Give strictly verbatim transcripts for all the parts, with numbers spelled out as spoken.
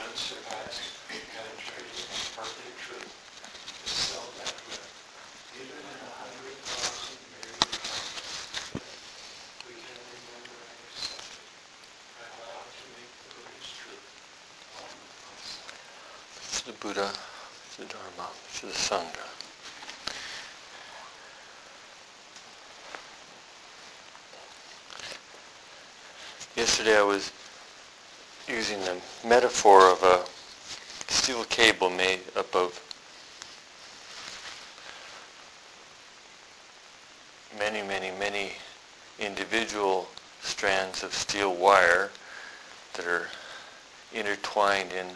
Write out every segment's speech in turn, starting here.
unsurpassed, penetrating, perfect truth. To sell that with, even in a hundred thousand myriad tongues, we can remember and accept it. I vow to make the Buddha's truth one of sight. It's the Buddha, it's the Dharma, it's the Sangha. Yesterday I was using the metaphor of a steel cable made up of many, many, many individual strands of steel wire that are intertwined in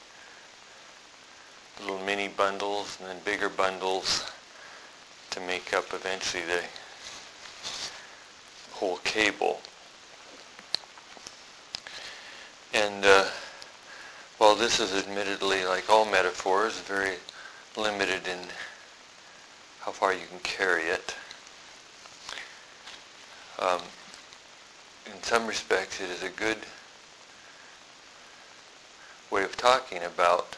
little mini bundles and then bigger bundles to make up eventually the whole cable. And uh, while this is admittedly, like all metaphors, very limited in how far you can carry it, um, in some respects it is a good way of talking about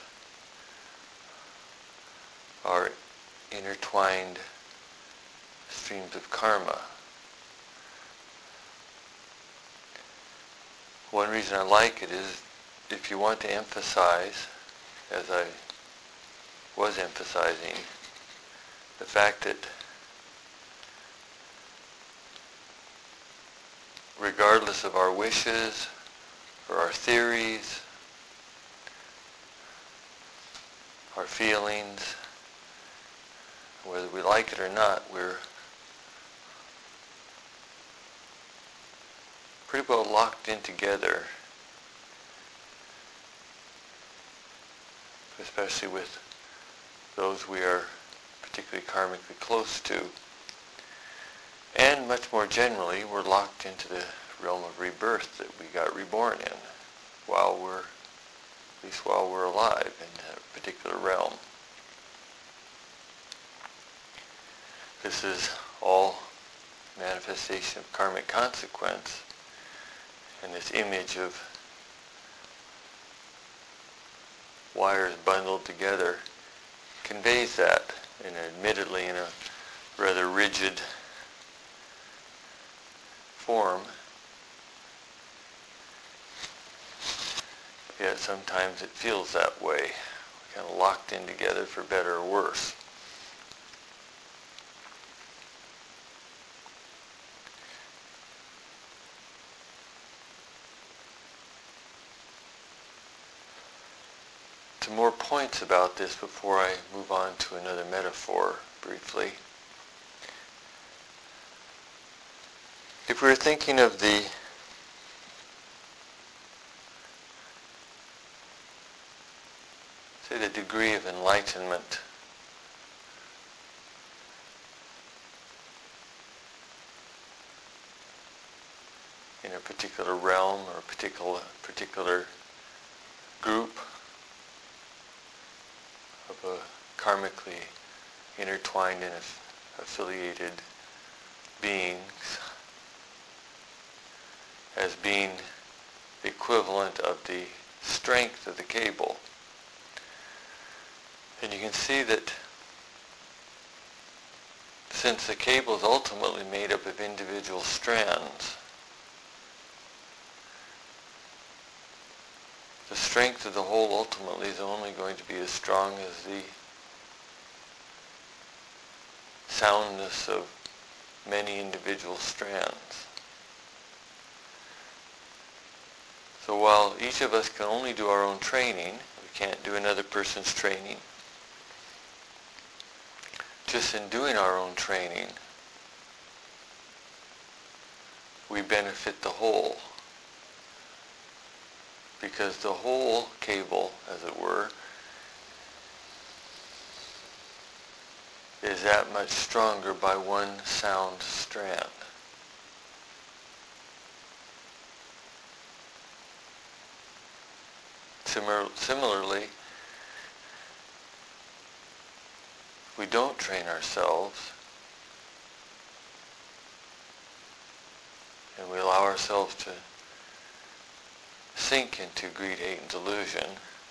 our intertwined streams of karma. One reason I like it is if you want to emphasize, as I was emphasizing, the fact that regardless of our wishes or our theories, our feelings, whether we like it or not, we're pretty well locked in together, especially with those we are particularly karmically close to. And much more generally, we're locked into the realm of rebirth that we got reborn in while we're, at least while we're alive in that particular realm. This is all manifestation of karmic consequence, and this image of wires bundled together conveys that, and admittedly in a rather rigid form, yet sometimes it feels that way, kind of locked in together for better or worse. Some more points about this before I move on to another metaphor briefly. If we were thinking of the say the degree of enlightenment in a particular realm or a particular particular group of a karmically intertwined and affiliated beings as being the equivalent of the strength of the cable. And you can see that since the cable is ultimately made up of individual strands, the strength of the whole ultimately is only going to be as strong as the soundness of many individual strands. So while each of us can only do our own training, we can't do another person's training, just in doing our own training, we benefit the whole. Because the whole cable, as it were, is that much stronger by one sound strand. Simil- similarly, if we don't train ourselves, allow ourselves to sink into greed, hate, and delusion,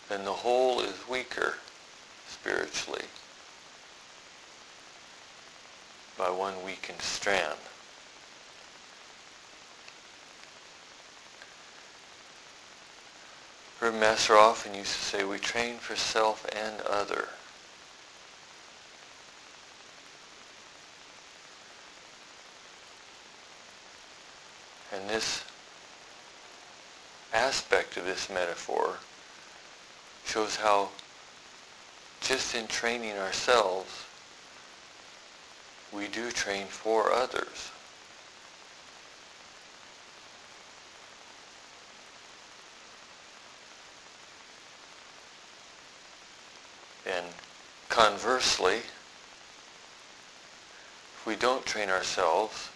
then the whole is weaker spiritually by one weakened strand. Herb Master often used to say, we train for self and other. And this aspect of this metaphor shows how just in training ourselves, we do train for others. And conversely, if we don't train ourselves,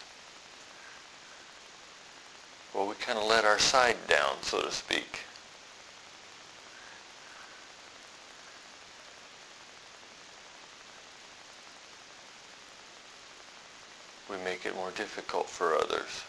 well, we kind of let our side down, so to speak. We make it more difficult for others.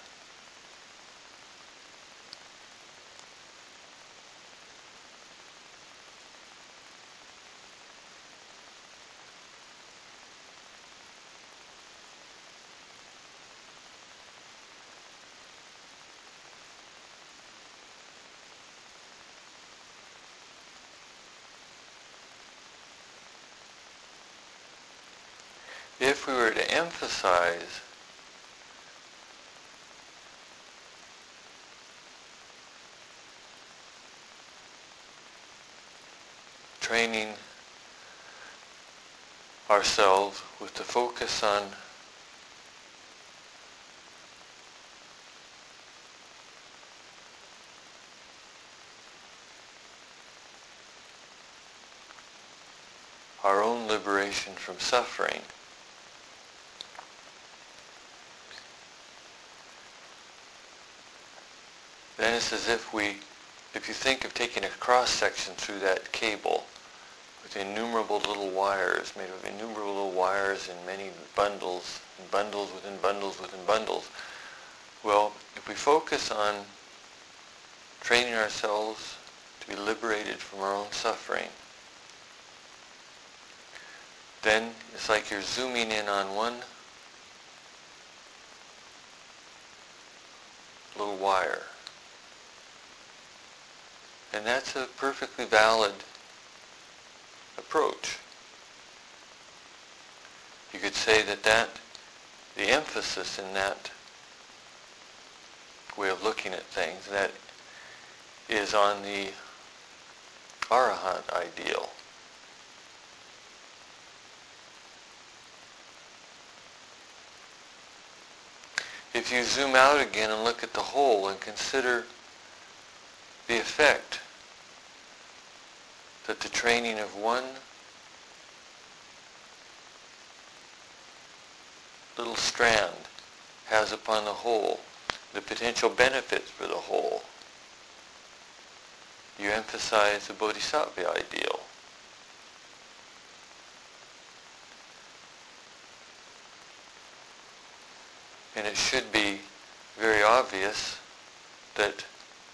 If we were to emphasize training ourselves with the focus on our own liberation from suffering, then it's as if we, if you think of taking a cross-section through that cable with innumerable little wires, made of innumerable little wires in many bundles, and bundles within bundles within bundles, well, if we focus on training ourselves to be liberated from our own suffering, then it's like you're zooming in on one little wire. And that's a perfectly valid approach. You could say that, that the emphasis in that way of looking at things, that is on the Arahant ideal. If you zoom out again and look at the whole and consider the effect that the training of one little strand has upon the whole, the potential benefits for the whole, you emphasize the Bodhisattva ideal. And it should be very obvious that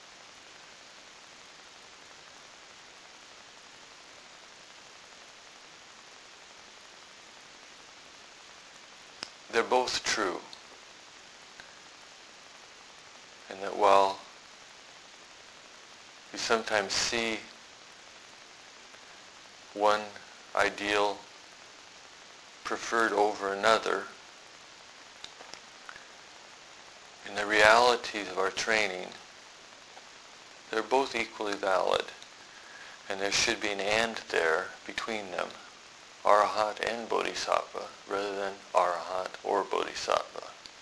they're both true. And that while we sometimes see one ideal preferred over another, in the realities of our training, they're both equally valid. And there should be an and there between them, Arahant and Bodhisattva, rather than Arahant or Bodhisattva.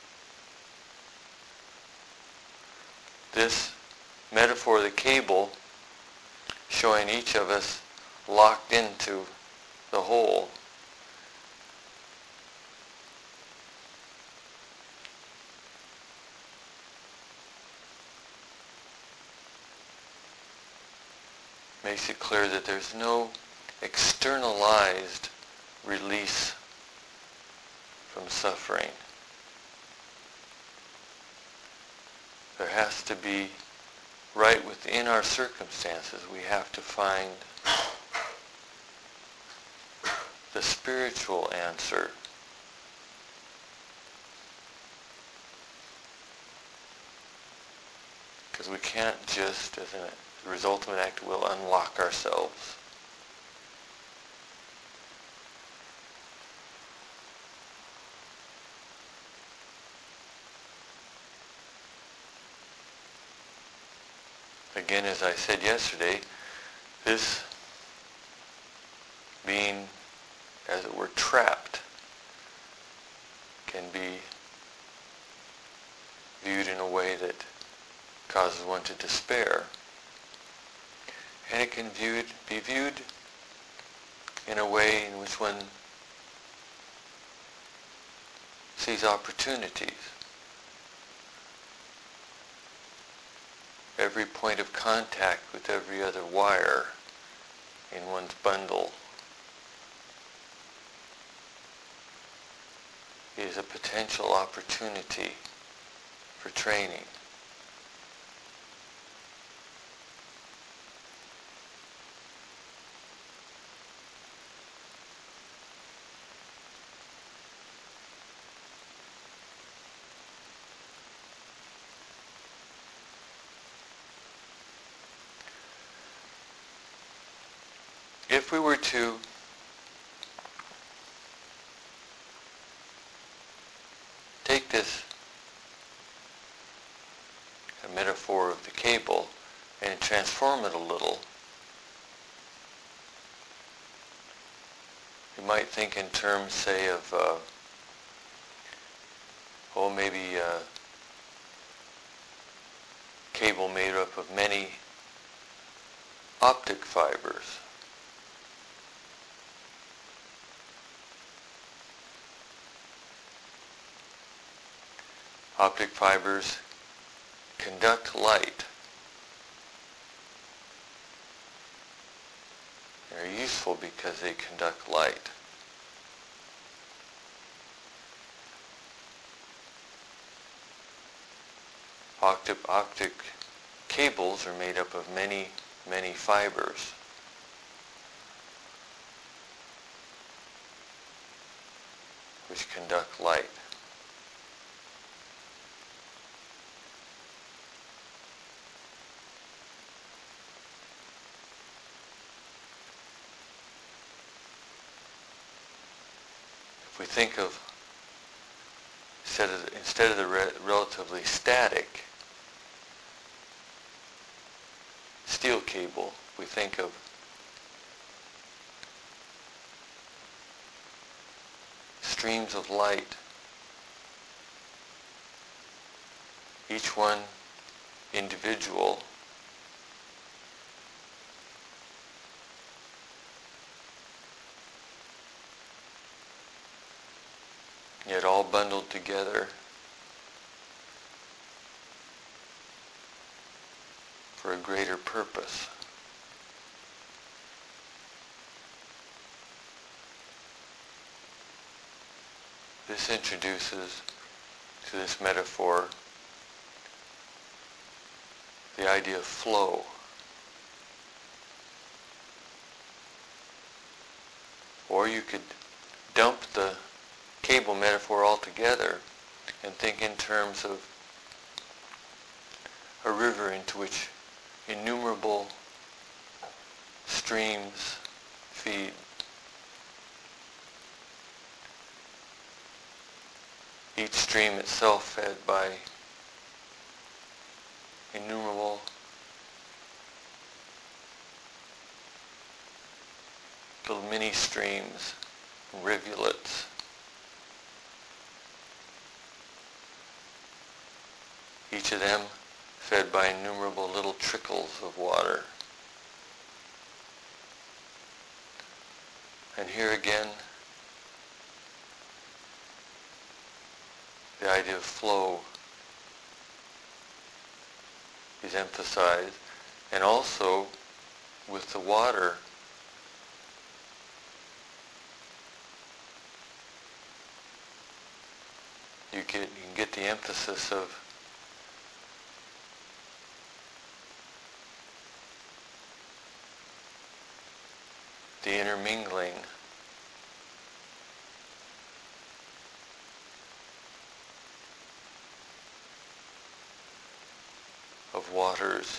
This metaphor of the cable, showing each of us locked into the whole, makes it clear that there's no externalized release from suffering. There has to be, right within our circumstances, we have to find the spiritual answer. Because we can't just, as a result of an act of will, unlock ourselves. Again, as I said yesterday, this being, as it were, trapped can be viewed in a way that causes one to despair. And it can viewed, be viewed in a way in which one sees opportunities. Every point of contact with every other wire in one's bundle is a potential opportunity for training. If we were to take this a metaphor of the cable and transform it a little, you might think in terms, say, of, uh, oh, maybe a cable made up of many optic fibers. Optic fibers conduct light. They're useful because they conduct light. Optic, optic cables are made up of many, many fibers. Which conduct light. If we think of, instead of, instead of the re- relatively static steel cable, we think of streams of light, each one individual, yet all bundled together for a greater purpose. This introduces to this metaphor the idea of flow. Or you could dump the cable metaphor altogether and think in terms of a river into which innumerable streams feed. Each stream itself fed by innumerable little mini streams, rivulets. Each of them fed by innumerable little trickles of water. And here again, the idea of flow is emphasized, and also with the water, you get you can get the emphasis of the intermingling of waters,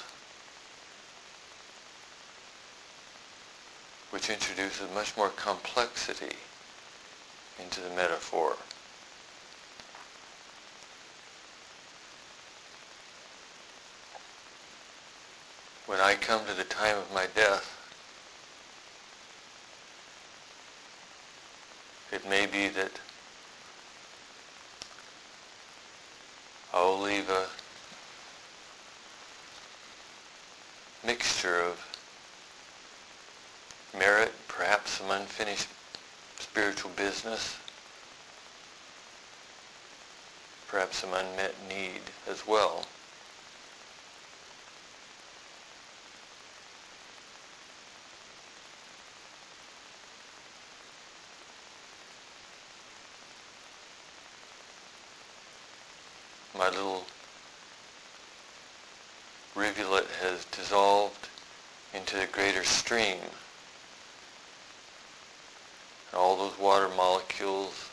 which introduces much more complexity into the metaphor. When I come to the time of my death, it may be that I will leave a mixture of merit, perhaps some unfinished spiritual business, perhaps some unmet need as well. My little rivulet has dissolved into the greater stream. And all those water molecules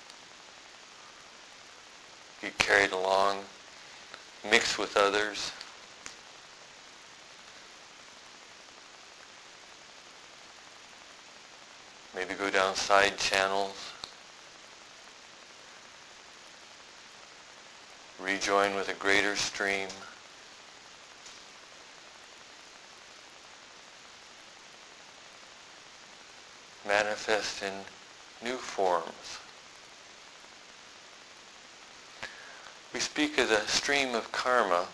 get carried along, mix with others, maybe go down side channels, rejoin with a greater stream, manifest in new forms. We speak of the stream of karma,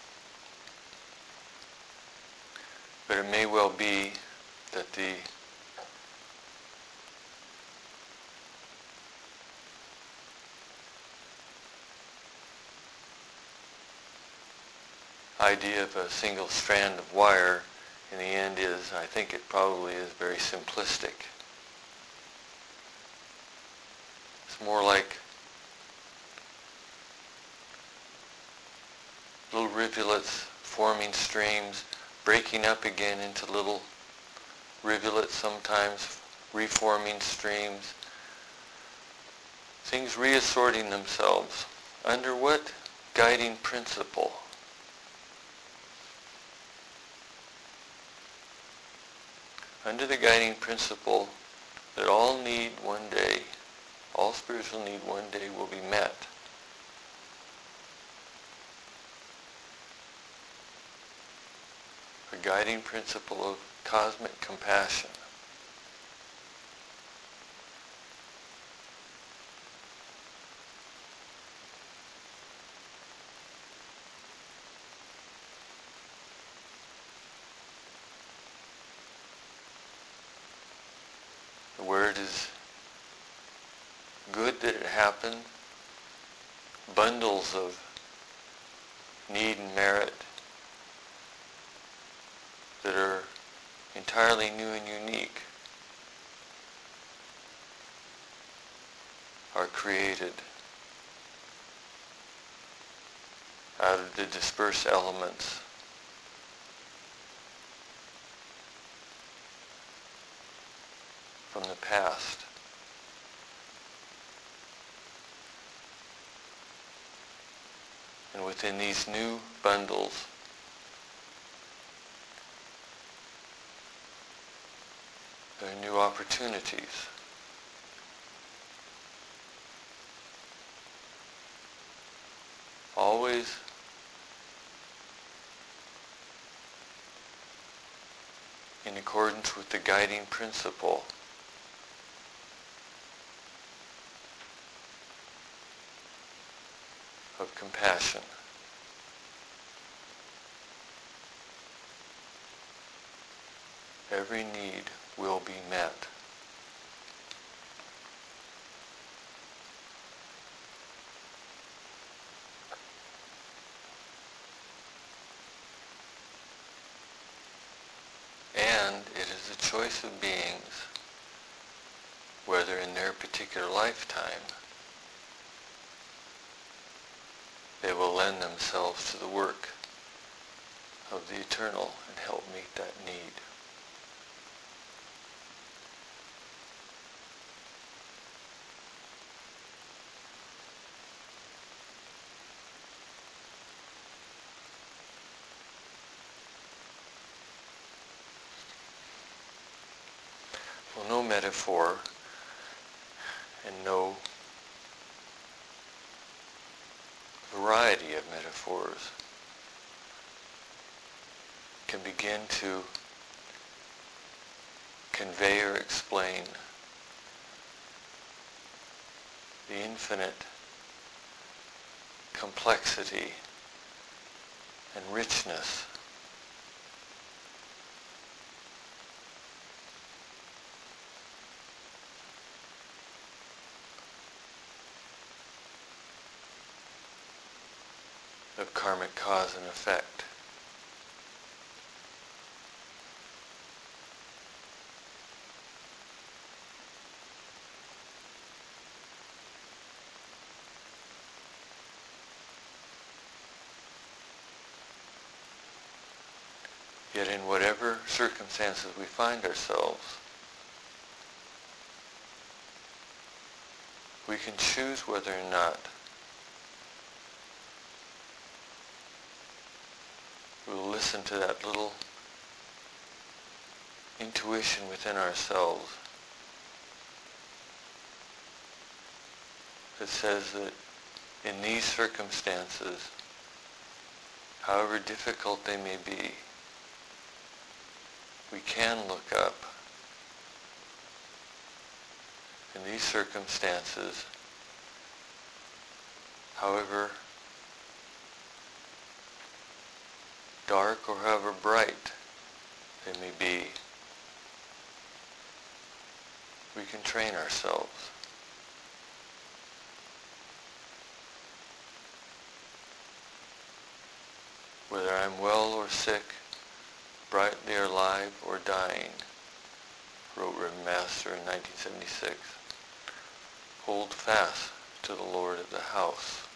but it may well be that the idea of a single strand of wire in the end is, I think it probably is very simplistic. It's more like little rivulets forming streams, breaking up again into little rivulets, sometimes reforming streams, things reassorting themselves. Under what guiding principle? Under the guiding principle that all need one day, all spiritual need one day will be met. A guiding principle of cosmic compassion. Where it is good that it happened, bundles of need and merit that are entirely new and unique are created out of the dispersed elements from the past. And within these new bundles, there are new opportunities. Always in accordance with the guiding principle of compassion. Every need will be met. And it is a choice of beings whether in their particular lifetime they will lend themselves to the work of the eternal and help meet that need. metaphor and no variety of metaphors can begin to convey or explain the infinite complexity and richness of karmic cause and effect. Yet in whatever circumstances we find ourselves, we can choose whether or not we will listen to that little intuition within ourselves that says that in these circumstances, however difficult they may be, we can look up. In these circumstances, however dark or however bright they may be, we can train ourselves. Whether I'm well or sick, brightly alive or dying, wrote Reverend Master in nineteen seventy-six, hold fast to the Lord of the house.